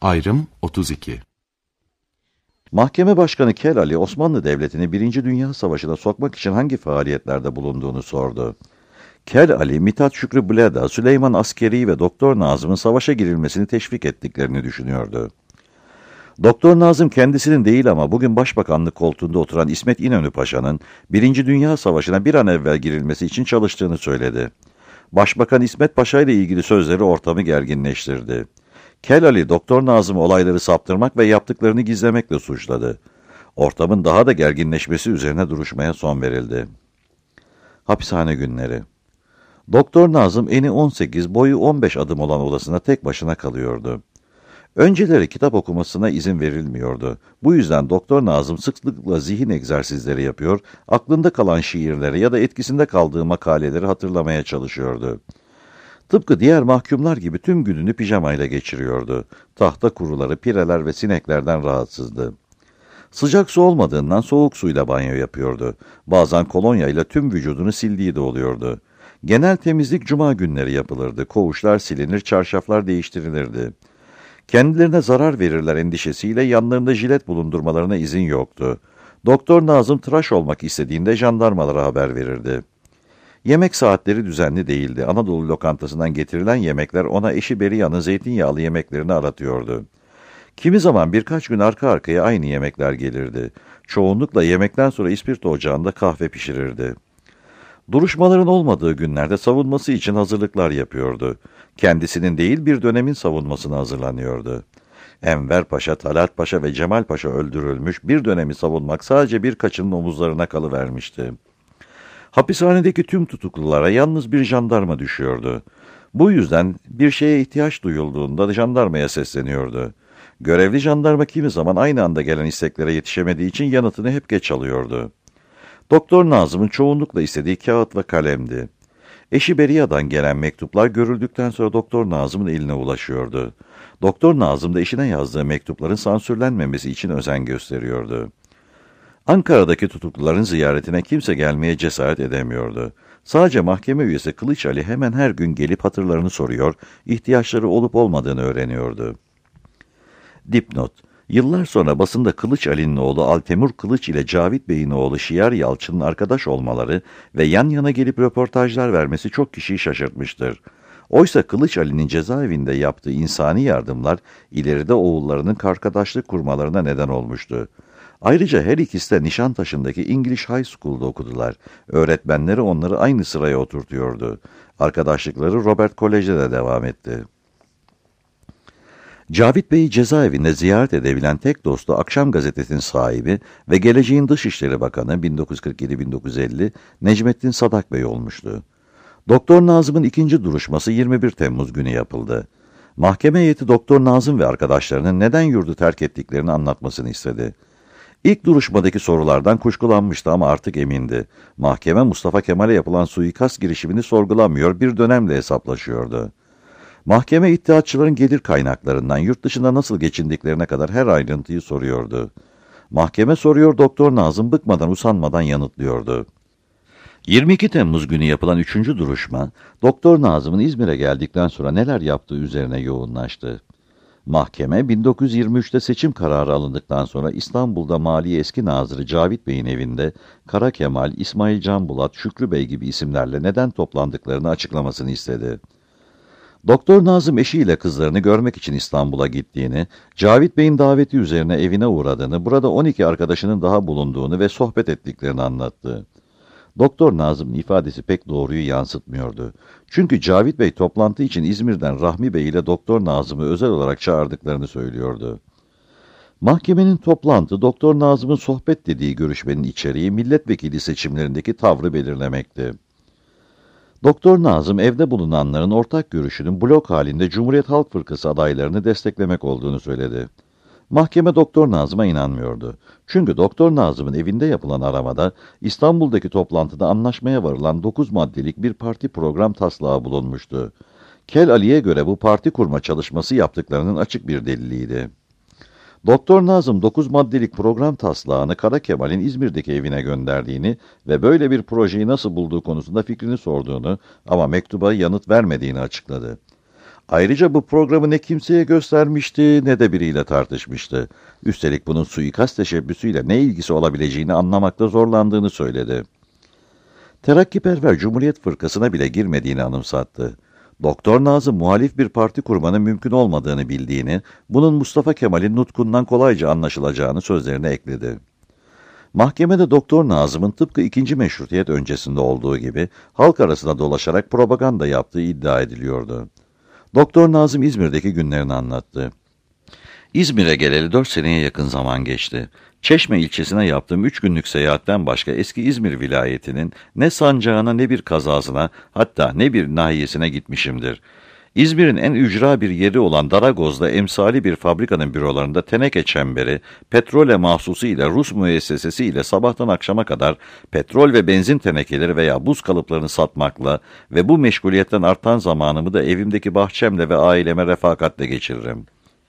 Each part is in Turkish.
Ayrım 32. Mahkeme Başkanı Kel Ali, Osmanlı Devleti'ni 1. Dünya Savaşı'na sokmak için hangi faaliyetlerde bulunduğunu sordu. Kel Ali, Mithat Şükrü Bleda, Süleyman Askeri ve Doktor Nazım'ın savaşa girilmesini teşvik ettiklerini düşünüyordu. Doktor Nazım kendisinin değil ama bugün Başbakanlık koltuğunda oturan İsmet İnönü Paşa'nın 1. Dünya Savaşı'na bir an evvel girilmesi için çalıştığını söyledi. Başbakan İsmet Paşa ile ilgili sözleri ortamı gerginleştirdi. Kel Ali, Doktor Nazım olayları saptırmak ve yaptıklarını gizlemekle suçladı. Ortamın daha da gerginleşmesi üzerine duruşmaya son verildi. Hapishane günleri. Doktor Nazım eni 18, boyu 15 adım olan odasına tek başına kalıyordu. Önceleri kitap okumasına izin verilmiyordu. Bu yüzden Doktor Nazım sıklıkla zihin egzersizleri yapıyor, aklında kalan şiirleri ya da etkisinde kaldığı makaleleri hatırlamaya çalışıyordu. Tıpkı diğer mahkumlar gibi tüm gününü pijamayla geçiriyordu. Tahta kuruları, pireler ve sineklerden rahatsızdı. Sıcak su olmadığından soğuk suyla banyo yapıyordu. Bazen kolonya ile tüm vücudunu sildiği de oluyordu. Genel temizlik cuma günleri yapılırdı. Koğuşlar silinir, çarşaflar değiştirilirdi. Kendilerine zarar verirler endişesiyle yanlarında jilet bulundurmalarına izin yoktu. Doktor Nazım tıraş olmak istediğinde jandarmalara haber verirdi. Yemek saatleri düzenli değildi. Anadolu lokantasından getirilen yemekler ona eşi Beriya'nın zeytinyağlı yemeklerini aratıyordu. Kimi zaman birkaç gün arka arkaya aynı yemekler gelirdi. Çoğunlukla yemekten sonra ispirto ocağında kahve pişirirdi. Duruşmaların olmadığı günlerde savunması için hazırlıklar yapıyordu. Kendisinin değil bir dönemin savunmasına hazırlanıyordu. Enver Paşa, Talat Paşa ve Cemal Paşa öldürülmüş, bir dönemi savunmak sadece birkaçının omuzlarına kalıvermişti. Hapishanedeki tüm tutuklulara yalnız bir jandarma düşüyordu. Bu yüzden bir şeye ihtiyaç duyulduğunda jandarmaya sesleniyordu. Görevli jandarma kimi zaman aynı anda gelen isteklere yetişemediği için yanıtını hep geç alıyordu. Doktor Nazım'ın çoğunlukla istediği kağıt ve kalemdi. Eşi Beriya'dan gelen mektuplar görüldükten sonra Doktor Nazım'ın eline ulaşıyordu. Doktor Nazım da eşine yazdığı mektupların sansürlenmemesi için özen gösteriyordu. Ankara'daki tutukluların ziyaretine kimse gelmeye cesaret edemiyordu. Sadece mahkeme üyesi Kılıç Ali hemen her gün gelip hatırlarını soruyor, ihtiyaçları olup olmadığını öğreniyordu. Dipnot: Yıllar sonra basında Kılıç Ali'nin oğlu Altemur Kılıç ile Cavit Bey'in oğlu Şiar Yalçın'ın arkadaş olmaları ve yan yana gelip röportajlar vermesi çok kişiyi şaşırtmıştır. Oysa Kılıç Ali'nin cezaevinde yaptığı insani yardımlar ileride oğullarının arkadaşlık kurmalarına neden olmuştu. Ayrıca her ikisi de Nişantaşı'ndaki English High School'da okudular. Öğretmenleri onları aynı sıraya oturtuyordu. Arkadaşlıkları Robert College'de de devam etti. Cavit Bey'i cezaevinde ziyaret edebilen tek dostu Akşam Gazetesi'nin sahibi ve geleceğin Dışişleri Bakanı 1947-1950 Necmettin Sadak Bey olmuştu. Doktor Nazım'ın ikinci duruşması 21 Temmuz günü yapıldı. Mahkeme heyeti Doktor Nazım ve arkadaşlarının neden yurdu terk ettiklerini anlatmasını istedi. İlk duruşmadaki sorulardan kuşkulanmıştı ama artık emindi. Mahkeme Mustafa Kemal'e yapılan suikast girişimini sorgulamıyor, bir dönemle hesaplaşıyordu. Mahkeme iddiatçıların gelir kaynaklarından yurt dışında nasıl geçindiklerine kadar her ayrıntıyı soruyordu. Mahkeme soruyor, Doktor Nazım bıkmadan usanmadan yanıtlıyordu. 22 Temmuz günü yapılan 3. duruşma, Doktor Nazım'ın İzmir'e geldikten sonra neler yaptığı üzerine yoğunlaştı. Mahkeme 1923'te seçim kararı alındıktan sonra İstanbul'da Maliye Eski Nazırı Cavit Bey'in evinde Kara Kemal, İsmail Can Bulat, Şükrü Bey gibi isimlerle neden toplandıklarını açıklamasını istedi. Doktor Nazım eşiyle kızlarını görmek için İstanbul'a gittiğini, Cavit Bey'in daveti üzerine evine uğradığını, burada 12 arkadaşının daha bulunduğunu ve sohbet ettiklerini anlattı. Doktor Nazım'ın ifadesi pek doğruyu yansıtmıyordu. Çünkü Cavit Bey toplantı için İzmir'den Rahmi Bey ile Doktor Nazım'ı özel olarak çağırdıklarını söylüyordu. Mahkemenin toplantı, Doktor Nazım'ın sohbet dediği görüşmenin içeriği milletvekili seçimlerindeki tavrı belirlemekti. Doktor Nazım evde bulunanların ortak görüşünün blok halinde Cumhuriyet Halk Fırkası adaylarını desteklemek olduğunu söyledi. Mahkeme Doktor Nazım'a inanmıyordu. Çünkü Doktor Nazım'ın evinde yapılan aramada İstanbul'daki toplantıda anlaşmaya varılan 9 maddelik bir parti program taslağı bulunmuştu. Kel Ali'ye göre bu parti kurma çalışması yaptıklarının açık bir deliliydi. Doktor Nazım 9 maddelik program taslağını Kara Kemal'in İzmir'deki evine gönderdiğini ve böyle bir projeyi nasıl bulduğu konusunda fikrini sorduğunu ama mektuba yanıt vermediğini açıkladı. Ayrıca bu programı ne kimseye göstermişti ne de biriyle tartışmıştı. Üstelik bunun suikast teşebbüsüyle ne ilgisi olabileceğini anlamakta zorlandığını söyledi. Terakkiperver Cumhuriyet Fırkası'na bile girmediğini anımsattı. Doktor Nazım muhalif bir parti kurmanın mümkün olmadığını bildiğini, bunun Mustafa Kemal'in nutkundan kolayca anlaşılacağını sözlerine ekledi. Mahkemede Doktor Nazım'ın tıpkı 2. Meşrutiyet öncesinde olduğu gibi halk arasında dolaşarak propaganda yaptığı iddia ediliyordu. Doktor Nazım İzmir'deki günlerini anlattı. İzmir'e geleli 4 seneye yakın zaman geçti. Çeşme ilçesine yaptığım 3 günlük seyahatten başka eski İzmir vilayetinin ne sancağına ne bir kazasına, hatta ne bir nahiyesine gitmişimdir. İzmir'in en ücra bir yeri olan Daragoz'da emsali bir fabrikanın bürolarında teneke çemberi, petrole mahsusu ile Rus müessesesi ile sabahtan akşama kadar petrol ve benzin tenekeleri veya buz kalıplarını satmakla ve bu meşguliyetten artan zamanımı da evimdeki bahçemle ve aileme refakatle geçiririm.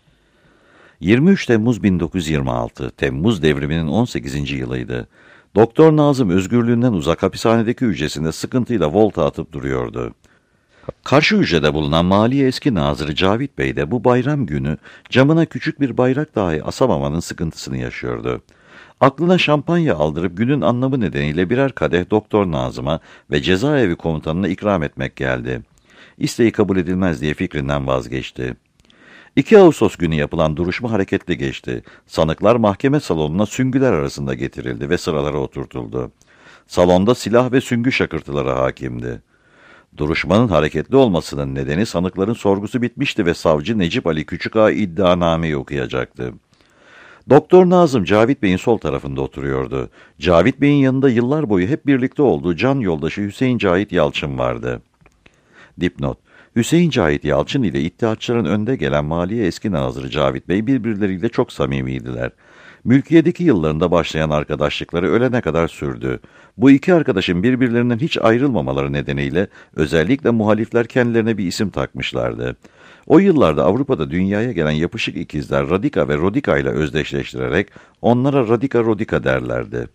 23 Temmuz 1926, Temmuz devriminin 18. yılıydı. Doktor Nazım özgürlüğünden uzak hapishanedeki hücresinde sıkıntıyla volta atıp duruyordu. Karşı hücrede bulunan Maliye Eski Nazırı Cavit Bey de bu bayram günü camına küçük bir bayrak dahi asamamanın sıkıntısını yaşıyordu. Aklına şampanya aldırıp günün anlamı nedeniyle birer kadeh Doktor Nazım'a ve cezaevi komutanına ikram etmek geldi. İsteği kabul edilmez diye fikrinden vazgeçti. 2 Ağustos günü yapılan duruşma hareketli geçti. Sanıklar mahkeme salonuna süngüler arasında getirildi ve sıralara oturtuldu. Salonda silah ve süngü şakırtıları hakimdi. Duruşmanın hareketli olmasının nedeni sanıkların sorgusu bitmişti ve savcı Necip Ali Küçükağa iddianameyi okuyacaktı. Doktor Nazım Cavit Bey'in sol tarafında oturuyordu. Cavit Bey'in yanında yıllar boyu hep birlikte olduğu can yoldaşı Hüseyin Cahit Yalçın vardı. Dipnot: Hüseyin Cahit Yalçın ile İttihatçıların önde gelen Maliye Eski Nazırı Cavit Bey birbirleriyle çok samimiydiler. Mülkiyedeki yıllarında başlayan arkadaşlıkları ölene kadar sürdü. Bu iki arkadaşın birbirlerinden hiç ayrılmamaları nedeniyle özellikle muhalifler kendilerine bir isim takmışlardı. O yıllarda Avrupa'da dünyaya gelen yapışık ikizler Radika ve Rodika ile özdeşleştirerek onlara Radika Rodika derlerdi.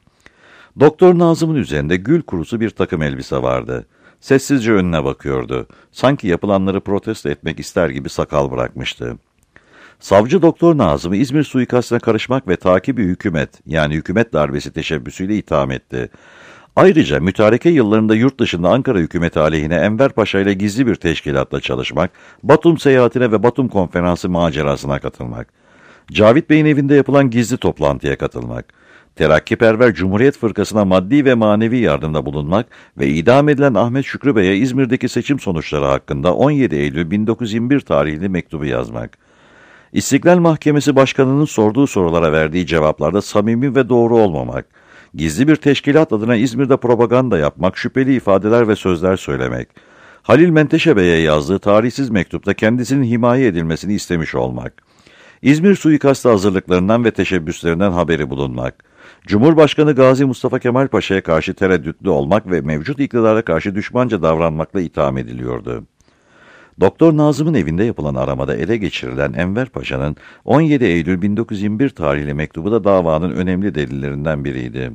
Doktor Nazım'ın üzerinde gül kurusu bir takım elbise vardı. Sessizce önüne bakıyordu. Sanki yapılanları protesto etmek ister gibi sakal bırakmıştı. Savcı Doktor Nazım'ı İzmir suikastine karışmak ve takibi hükümet, yani hükümet darbesi teşebbüsüyle itham etti. Ayrıca mütareke yıllarında yurt dışında Ankara hükümeti aleyhine Enver Paşa ile gizli bir teşkilatla çalışmak, Batum seyahatine ve Batum konferansı macerasına katılmak, Cavit Bey'in evinde yapılan gizli toplantıya katılmak, Terakkiperver Cumhuriyet Fırkası'na maddi ve manevi yardımda bulunmak ve idam edilen Ahmet Şükrü Bey'e İzmir'deki seçim sonuçları hakkında 17 Eylül 1921 tarihli mektubu yazmak. İstiklal Mahkemesi Başkanı'nın sorduğu sorulara verdiği cevaplarda samimi ve doğru olmamak, gizli bir teşkilat adına İzmir'de propaganda yapmak, şüpheli ifadeler ve sözler söylemek, Halil Menteşe Bey'e yazdığı tarihsiz mektupta kendisinin himaye edilmesini istemiş olmak, İzmir suikastı hazırlıklarından ve teşebbüslerinden haberi bulunmak, Cumhurbaşkanı Gazi Mustafa Kemal Paşa'ya karşı tereddütlü olmak ve mevcut iktidara karşı düşmanca davranmakla itham ediliyordu. Doktor Nazım'ın evinde yapılan aramada ele geçirilen Enver Paşa'nın 17 Eylül 1921 tarihli mektubu da davanın önemli delillerinden biriydi.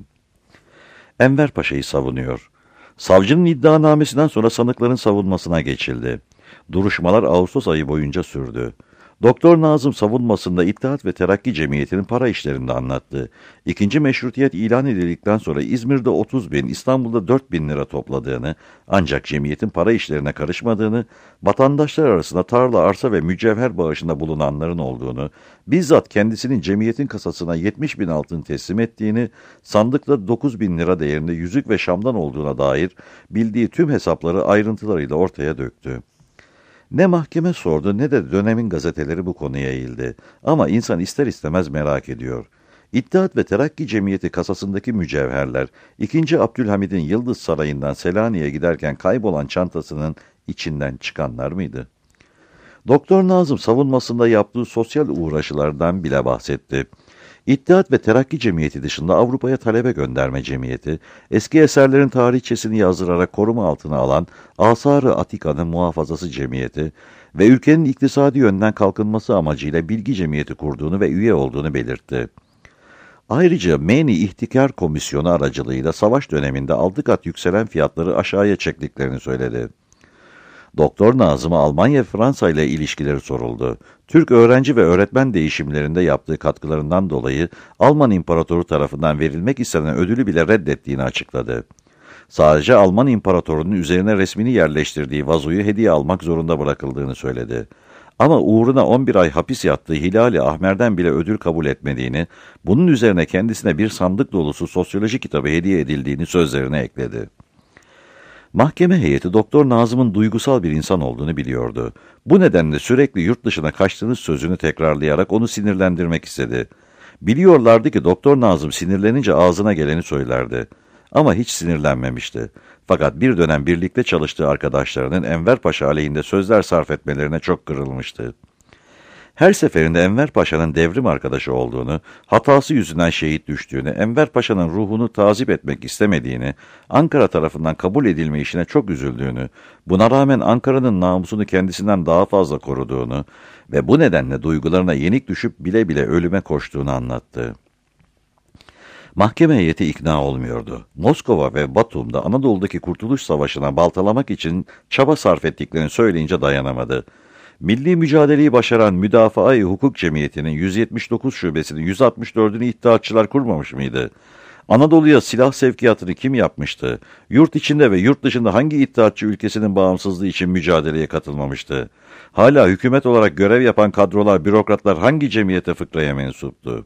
Enver Paşa'yı savunuyor. Savcının iddianamesinden sonra sanıkların savunmasına geçildi. Duruşmalar Ağustos ayı boyunca sürdü. Doktor Nazım savunmasında İttihat ve Terakki Cemiyeti'nin para işlerini anlattı. İkinci meşrutiyet ilan edildikten sonra İzmir'de 30 bin, İstanbul'da 4 bin lira topladığını, ancak cemiyetin para işlerine karışmadığını, vatandaşlar arasında tarla, arsa ve mücevher bağışında bulunanların olduğunu, bizzat kendisinin cemiyetin kasasına 70 bin altın teslim ettiğini, sandıkta 9 bin lira değerinde yüzük ve şamdan olduğuna dair bildiği tüm hesapları ayrıntılarıyla ortaya döktü. Ne mahkeme sordu ne de dönemin gazeteleri bu konuya eğildi. Ama insan ister istemez merak ediyor. İttihat ve Terakki Cemiyeti kasasındaki mücevherler, 2. Abdülhamid'in Yıldız Sarayı'ndan Selanik'e giderken kaybolan çantasının içinden çıkanlar mıydı? Doktor Nazım savunmasında yaptığı sosyal uğraşılardan bile bahsetti. İttihat ve Terakki Cemiyeti dışında Avrupa'ya talebe gönderme cemiyeti, eski eserlerin tarihçesini yazdırarak koruma altına alan Asar-ı Atika'nın muhafazası cemiyeti ve ülkenin iktisadi yönden kalkınması amacıyla bilgi cemiyeti kurduğunu ve üye olduğunu belirtti. Ayrıca Meni İhtikar Komisyonu aracılığıyla savaş döneminde 6 kat yükselen fiyatları aşağıya çektiklerini söyledi. Doktor Nazım'a Almanya ve Fransa ile ilişkileri soruldu. Türk öğrenci ve öğretmen değişimlerinde yaptığı katkılarından dolayı Alman İmparatoru tarafından verilmek istenen ödülü bile reddettiğini açıkladı. Sadece Alman İmparatorunun üzerine resmini yerleştirdiği vazoyu hediye almak zorunda bırakıldığını söyledi. Ama uğruna 11 ay hapis yattığı Hilali Ahmer'den bile ödül kabul etmediğini, bunun üzerine kendisine bir sandık dolusu sosyoloji kitabı hediye edildiğini sözlerine ekledi. Mahkeme heyeti Doktor Nazım'ın duygusal bir insan olduğunu biliyordu. Bu nedenle sürekli yurt dışına kaçtığınız sözünü tekrarlayarak onu sinirlendirmek istedi. Biliyorlardı ki Doktor Nazım sinirlenince ağzına geleni söylerdi. Ama hiç sinirlenmemişti. Fakat bir dönem birlikte çalıştığı arkadaşlarının Enver Paşa aleyhinde sözler sarf etmelerine çok kırılmıştı. Her seferinde Enver Paşa'nın devrim arkadaşı olduğunu, hatası yüzünden şehit düştüğünü, Enver Paşa'nın ruhunu tazip etmek istemediğini, Ankara tarafından kabul edilme işine çok üzüldüğünü, buna rağmen Ankara'nın namusunu kendisinden daha fazla koruduğunu ve bu nedenle duygularına yenik düşüp bile bile ölüme koştuğunu anlattı. Mahkeme heyeti ikna olmuyordu. Moskova ve Batum'da Anadolu'daki Kurtuluş Savaşı'na baltalamak için çaba sarf ettiklerini söyleyince dayanamadı. Milli mücadeleyi başaran Müdafaa-i Hukuk Cemiyeti'nin 179 şubesinin 164'ünü iddiatçılar kurmamış mıydı? Anadolu'ya silah sevkiyatını kim yapmıştı? Yurt içinde ve yurt dışında hangi iddiatçı ülkesinin bağımsızlığı için mücadeleye katılmamıştı? Hala hükümet olarak görev yapan kadrolar, bürokratlar hangi cemiyete fıkraya mensuptu?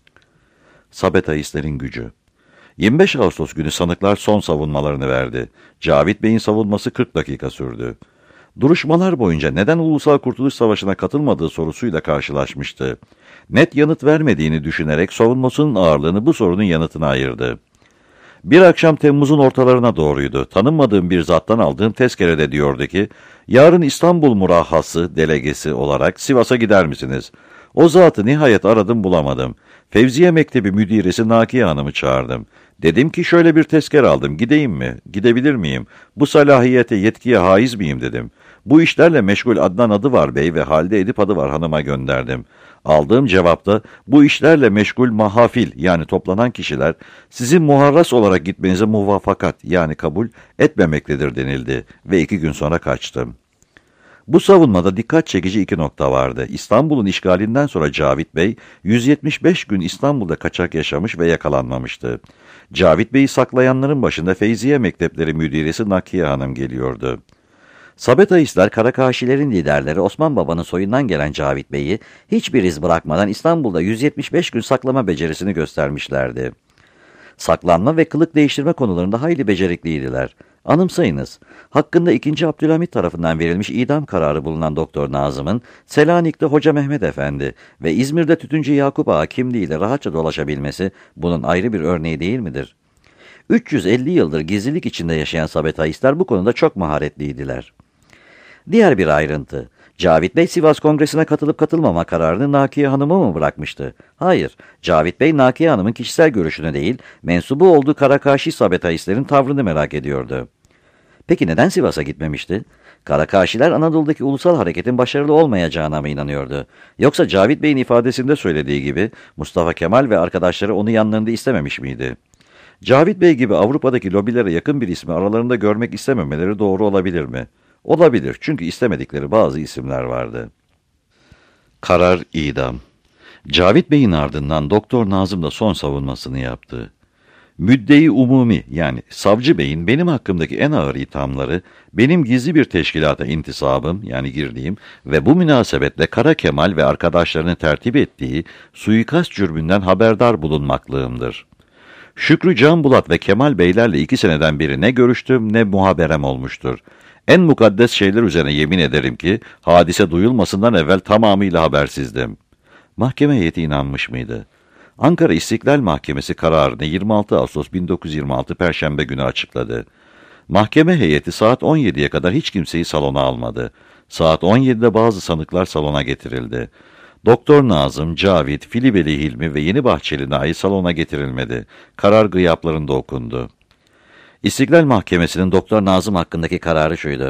Sabetaistlerin gücü. 25 Ağustos günü sanıklar son savunmalarını verdi. Cavit Bey'in savunması 40 dakika sürdü. Duruşmalar boyunca neden Ulusal Kurtuluş Savaşı'na katılmadığı sorusuyla karşılaşmıştı. Net yanıt vermediğini düşünerek savunmasının ağırlığını bu sorunun yanıtına ayırdı. Bir akşam Temmuz'un ortalarına doğruydu. Tanınmadığım bir zattan aldığım tezkerede diyordu ki, yarın İstanbul Murahhası delegesi olarak Sivas'a gider misiniz? O zatı nihayet aradım bulamadım. Fevziye Mektebi müdiresi Nakiye Hanım'ı çağırdım. Dedim ki şöyle bir tezkere aldım, gideyim mi? Gidebilir miyim? Bu salahiyete, yetkiye haiz miyim dedim. Bu işlerle meşgul Adnan adı var bey ve Halide Edip adı var hanıma gönderdim. Aldığım cevapta bu işlerle meşgul mahafil yani toplanan kişiler sizin muharras olarak gitmenize muvaffakat yani kabul etmemektedir denildi ve 2 gün sonra kaçtım. Bu savunmada dikkat çekici 2 nokta vardı. İstanbul'un işgalinden sonra Cavit Bey 175 gün İstanbul'da kaçak yaşamış ve yakalanmamıştı. Cavit Bey'i saklayanların başında Feyziye Mektepleri Müdiresi Nakiye Hanım geliyordu. Sabetaistler Karakaşilerin liderleri Osman Baba'nın soyundan gelen Cavit Bey'i hiçbir iz bırakmadan İstanbul'da 175 gün saklama becerisini göstermişlerdi. Saklanma ve kılık değiştirme konularında hayli becerikliydiler. Anımsayınız, hakkında 2. Abdülhamit tarafından verilmiş idam kararı bulunan Doktor Nazım'ın Selanik'te Hoca Mehmet Efendi ve İzmir'de Tütüncü Yakup Ağa kimliğiyle rahatça dolaşabilmesi bunun ayrı bir örneği değil midir? 350 yıldır gizlilik içinde yaşayan Sabetaistler bu konuda çok maharetliydiler. Diğer bir ayrıntı, Cavit Bey Sivas Kongresi'ne katılıp katılmama kararını Nakiye Hanım'a mı bırakmıştı? Hayır, Cavit Bey Nakiye Hanım'ın kişisel görüşünü değil, mensubu olduğu Karakaşi Sabetaistlerin tavrını merak ediyordu. Peki neden Sivas'a gitmemişti? Karakaşiler Anadolu'daki ulusal hareketin başarılı olmayacağına mı inanıyordu? Yoksa Cavit Bey'in ifadesinde söylediği gibi Mustafa Kemal ve arkadaşları onu yanlarında istememiş miydi? Cavit Bey gibi Avrupa'daki lobilere yakın bir ismi aralarında görmek istememeleri doğru olabilir mi? Olabilir çünkü istemedikleri bazı isimler vardı. Karar idam. Cavit Bey'in ardından Doktor Nazım da son savunmasını yaptı. Müdde-i umumi yani savcı beyin benim hakkımdaki en ağır ithamları benim gizli bir teşkilata intisabım yani girdiğim ve bu münasebetle Kara Kemal ve arkadaşlarını tertip ettiği suikast cürmünden haberdar bulunmaklığımdır. Şükrü Can Bulat ve Kemal Beylerle 2 seneden beri ne görüştüm ne muhaberem olmuştur. En mukaddes şeyler üzerine yemin ederim ki hadise duyulmasından evvel tamamıyla habersizdim. Mahkeme heyeti inanmış mıydı? Ankara İstiklal Mahkemesi kararını 26 Ağustos 1926 Perşembe günü açıkladı. Mahkeme heyeti saat 17'ye kadar hiç kimseyi salona almadı. Saat 17'de bazı sanıklar salona getirildi. Doktor Nazım, Cavit, Filibeli Hilmi ve Yeni Bahçeli Nail salona getirilmedi. Karar gıyaplarında okundu. İstiklal Mahkemesi'nin Doktor Nazım hakkındaki kararı şuydu.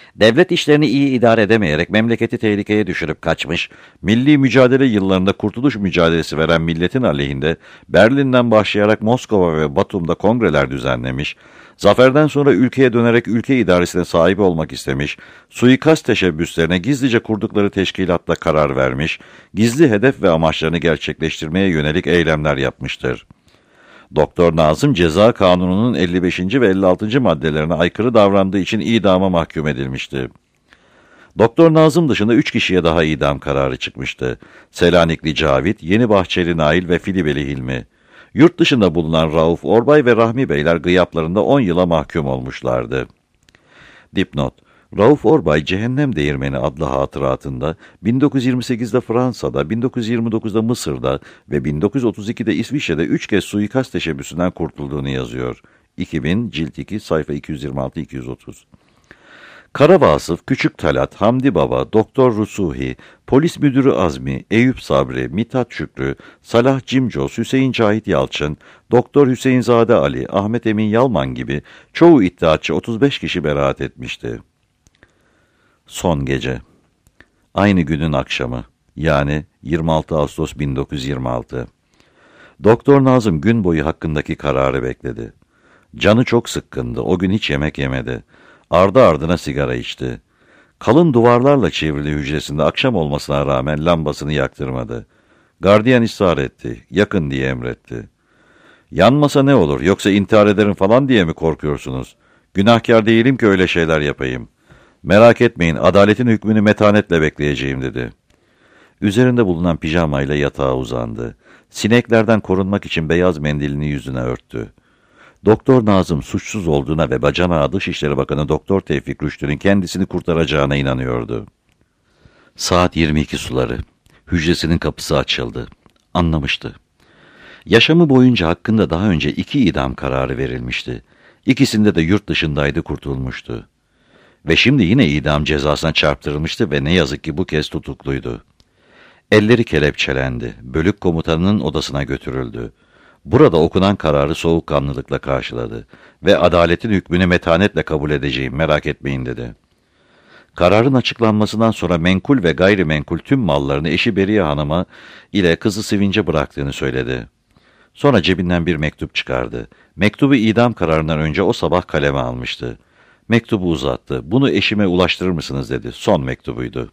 Devlet işlerini iyi idare edemeyerek memleketi tehlikeye düşürüp kaçmış, milli mücadele yıllarında kurtuluş mücadelesi veren milletin aleyhinde Berlin'den başlayarak Moskova ve Batum'da kongreler düzenlemiş, zaferden sonra ülkeye dönerek ülke idaresine sahip olmak istemiş, suikast teşebbüslerine gizlice kurdukları teşkilatla karar vermiş, gizli hedef ve amaçlarını gerçekleştirmeye yönelik eylemler yapmıştır. Doktor Nazım Ceza Kanunu'nun 55. ve 56. maddelerine aykırı davrandığı için idama mahkum edilmişti. Doktor Nazım dışında 3 kişiye daha idam kararı çıkmıştı. Selanikli Cavit, Yenibahçeli Nail ve Filibeli Hilmi. Yurt dışında bulunan Rauf Orbay ve Rahmi Beyler gıyaplarında 10 yıla mahkum olmuşlardı. Dipnot: Rauf Orbay, Cehennem Değirmeni adlı hatıratında 1928'de Fransa'da, 1929'da Mısır'da ve 1932'de İsviçre'de 3 kez suikast teşebbüsünden kurtulduğunu yazıyor. 2000, cilt 2, sayfa 226-230. Kara Vasıf, Küçük Talat, Hamdi Baba, Doktor Rusuhi, Polis Müdürü Azmi, Eyüp Sabri, Mithat Şükrü, Salah Cimcos, Hüseyin Cahit Yalçın, Doktor Hüseyinzade Ali, Ahmet Emin Yalman gibi çoğu iddiatçı 35 kişi beraat etmişti. Son gece. Aynı günün akşamı, yani 26 Ağustos 1926. Doktor Nazım gün boyu hakkındaki kararı bekledi. Canı çok sıkkındı, o gün hiç yemek yemedi. Ardı ardına sigara içti. Kalın duvarlarla çevrili hücresinde akşam olmasına rağmen lambasını yaktırmadı. Gardiyan ısrar etti, yakın diye emretti. Yanmasa ne olur, yoksa intihar ederim falan diye mi korkuyorsunuz? Günahkar değilim ki öyle şeyler yapayım. Merak etmeyin, adaletin hükmünü metanetle bekleyeceğim dedi. Üzerinde bulunan pijamayla yatağa uzandı. Sineklerden korunmak için beyaz mendilini yüzüne örttü. Doktor Nazım suçsuz olduğuna ve bacanağı Dışişleri Bakanı Doktor Tevfik Rüştü'nün kendisini kurtaracağına inanıyordu. Saat 22 suları. Hücresinin kapısı açıldı. Anlamıştı. Yaşamı boyunca hakkında daha önce 2 idam kararı verilmişti. İkisinde de yurt dışındaydı, kurtulmuştu. Ve şimdi yine idam cezasına çarptırılmıştı ve ne yazık ki bu kez tutukluydu. Elleri kelepçelendi. Bölük komutanının odasına götürüldü. Burada okunan kararı soğukkanlılıkla karşıladı ve adaletin hükmünü metanetle kabul edeceğim, merak etmeyin dedi. Kararın açıklanmasından sonra menkul ve gayrimenkul tüm mallarını eşi Beriye Hanım'a ile kızı Sevinç'e bıraktığını söyledi. Sonra cebinden bir mektup çıkardı. Mektubu idam kararından önce o sabah kaleme almıştı. Mektubu uzattı. Bunu eşime ulaştırır mısınız dedi. Son mektubuydu.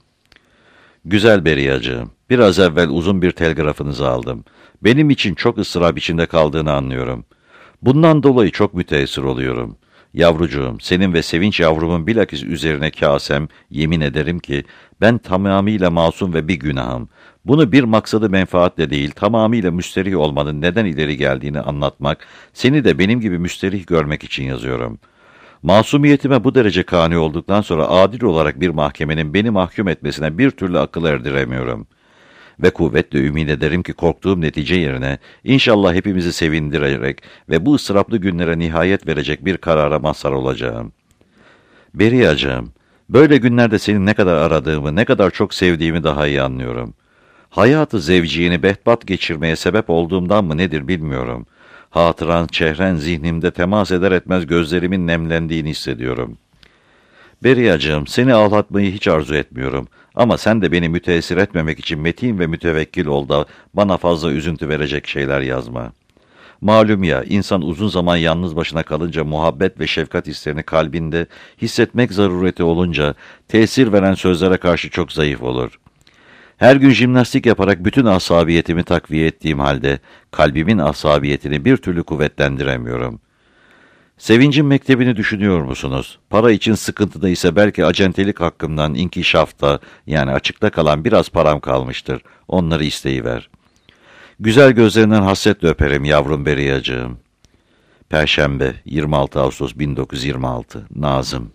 Güzel Beriyacığım, biraz evvel uzun bir telgrafınızı aldım. Benim için çok ıstırap içinde kaldığını anlıyorum. Bundan dolayı çok müteessir oluyorum. Yavrucuğum, senin ve Sevinç yavrumun bilakis üzerine kasem, yemin ederim ki ben tamamıyla masum ve bir günahım. Bunu bir maksadı menfaatle değil, tamamıyla müsterih olmanın neden ileri geldiğini anlatmak, seni de benim gibi müsterih görmek için yazıyorum. Masumiyetime bu derece kani olduktan sonra adil olarak bir mahkemenin beni mahkum etmesine bir türlü akıl erdiremiyorum. Ve kuvvetle ümit ederim ki korktuğum netice yerine inşallah hepimizi sevindirerek ve bu ıstıraplı günlere nihayet verecek bir karara mazhar olacağım. Beriyacığım, böyle günlerde seni ne kadar aradığımı, ne kadar çok sevdiğimi daha iyi anlıyorum. Hayatı zevciyeni behbat geçirmeye sebep olduğumdan mı nedir bilmiyorum. Hatıran, çehren zihnimde temas eder etmez gözlerimin nemlendiğini hissediyorum. Beriyacığım, seni ağlatmayı hiç arzu etmiyorum. Ama sen de beni müteessir etmemek için metin ve mütevekkil ol da bana fazla üzüntü verecek şeyler yazma. Malum ya, insan uzun zaman yalnız başına kalınca muhabbet ve şefkat hislerini kalbinde hissetmek zarureti olunca tesir veren sözlere karşı çok zayıf olur. Her gün jimnastik yaparak bütün asabiyetimi takviye ettiğim halde kalbimin asabiyetini bir türlü kuvvetlendiremiyorum. Sevincin mektebini düşünüyor musunuz? Para için sıkıntıda ise belki acentelik hakkımdan inkişafta, yani açıkta kalan biraz param kalmıştır. Onları isteyiver. Güzel gözlerinden hasretle öperim yavrum Beriyacığım. Perşembe 26 Ağustos 1926. Nazım.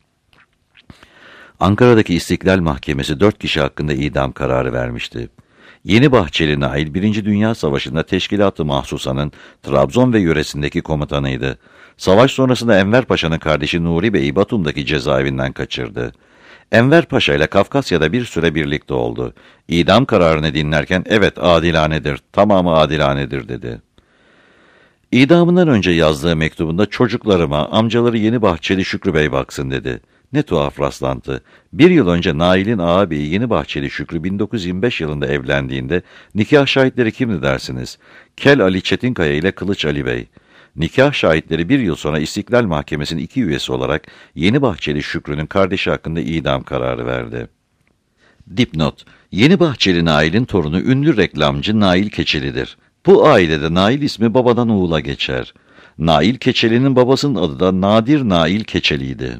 Ankara'daki İstiklal Mahkemesi 4 kişi hakkında idam kararı vermişti. Yenibahçeli Nail, 1. Dünya Savaşı'nda Teşkilat-ı Mahsusa'nın Trabzon ve yöresindeki komutanıydı. Savaş sonrasında Enver Paşa'nın kardeşi Nuri Bey'i Batum'daki cezaevinden kaçırdı. Enver Paşa ile Kafkasya'da bir süre birlikte oldu. İdam kararını dinlerken, evet adilanedir, tamamı adilanedir dedi. İdamından önce yazdığı mektubunda çocuklarıma, amcaları Yenibahçeli Şükrü Bey baksın dedi. Ne tuhaf rastlantı. Bir yıl önce Nail'in ağabeyi Yenibahçeli Şükrü 1925 yılında evlendiğinde nikah şahitleri kimdi dersiniz? Kel Ali Çetinkaya ile Kılıç Ali Bey. Nikah şahitleri bir yıl sonra İstiklal Mahkemesi'nin 2 üyesi olarak Yenibahçeli Şükrü'nün kardeşi hakkında idam kararı verdi. Dipnot: Yenibahçeli Nail'in torunu ünlü reklamcı Nail Keçeli'dir. Bu ailede Nail ismi babadan oğula geçer. Nail Keçeli'nin babasının adı da Nadir Nail Keçeli'ydi.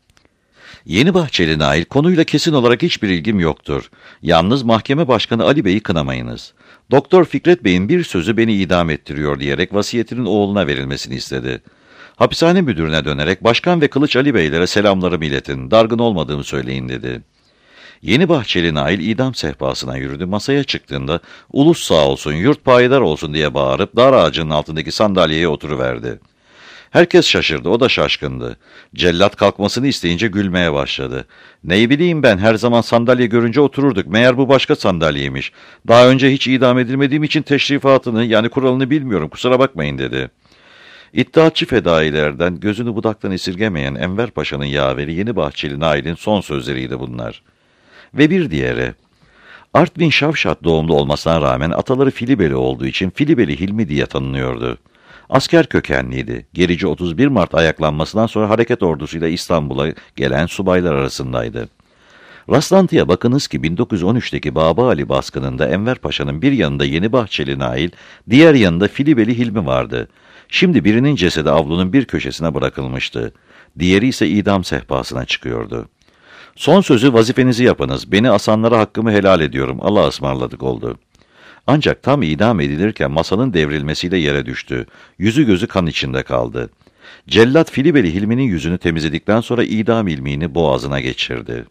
Yenibahçeli Nail konuyla kesin olarak hiçbir ilgim yoktur. Yalnız mahkeme başkanı Ali Bey'i kınamayınız. Doktor Fikret Bey'in bir sözü beni idam ettiriyor diyerek vasiyetinin oğluna verilmesini istedi. Hapishane müdürüne dönerek başkan ve Kılıç Ali Beylere selamlarımı iletin, dargın olmadığımı söyleyin dedi. Yenibahçeli Nail idam sehpasına yürüdü. Masaya çıktığında ulus sağ olsun, yurt payidar olsun diye bağırıp dar ağacının altındaki sandalyeye oturuverdi. Herkes şaşırdı, o da şaşkındı. Cellat kalkmasını isteyince gülmeye başladı. Neyi bileyim ben, her zaman sandalye görünce otururduk. Meğer bu başka sandalyeymiş. Daha önce hiç idam edilmediğim için teşrifatını, yani kuralını bilmiyorum, kusura bakmayın dedi. İttihatçı fedailerden gözünü budaktan esirgemeyen Enver Paşa'nın yaveri Yenibahçeli Nail'in son sözleriydi bunlar. Ve bir diğeri, Artvin Şavşat doğumlu olmasına rağmen ataları Filibeli olduğu için Filibeli Hilmi diye tanınıyordu. Asker kökenliydi. Gerici 31 Mart ayaklanmasından sonra hareket ordusuyla İstanbul'a gelen subaylar arasındaydı. Rastlantıya bakınız ki 1913'teki Baba Ali baskınında Enver Paşa'nın bir yanında Yenibahçeli Nail, diğer yanında Filibeli Hilmi vardı. Şimdi birinin cesedi avlunun bir köşesine bırakılmıştı. Diğeri ise idam sehpasına çıkıyordu. Son sözü vazifenizi yapınız, beni asanlara hakkımı helal ediyorum, Allah'a ısmarladık oldu. Ancak tam idam edilirken masanın devrilmesiyle yere düştü. Yüzü gözü kan içinde kaldı. Cellat Filibeli Hilmi'nin yüzünü temizledikten sonra idam ilmiğini boğazına geçirdi.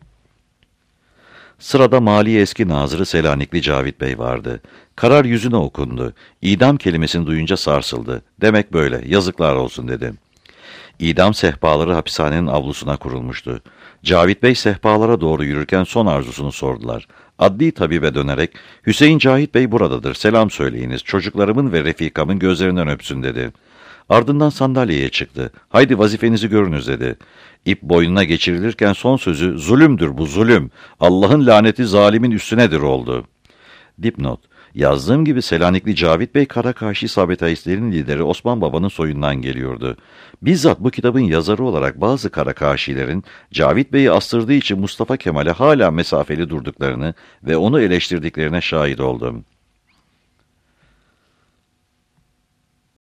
Sırada Maliye Eski Nazırı Selanikli Cavit Bey vardı. Karar yüzüne okundu. İdam kelimesini duyunca sarsıldı. Demek böyle, yazıklar olsun dedi. İdam sehpaları hapishanenin avlusuna kurulmuştu. Cavit Bey sehpalara doğru yürürken son arzusunu sordular. Adli tabibe dönerek, Hüseyin Cahit Bey buradadır, selam söyleyiniz, çocuklarımın ve refikamın gözlerinden öpsün dedi. Ardından sandalyeye çıktı. Haydi vazifenizi görünüz dedi. İp boynuna geçirilirken son sözü, zulümdür bu zulüm, Allah'ın laneti zalimin üstünedir oldu. Dipnot: Yazdığım gibi Selanikli Cavit Bey Karakaşi Sabetaistlerin lideri Osman Baba'nın soyundan geliyordu. Bizzat bu kitabın yazarı olarak bazı Karakaşilerin Cavit Bey'i astırdığı için Mustafa Kemal'e hala mesafeli durduklarını ve onu eleştirdiklerine şahit oldum.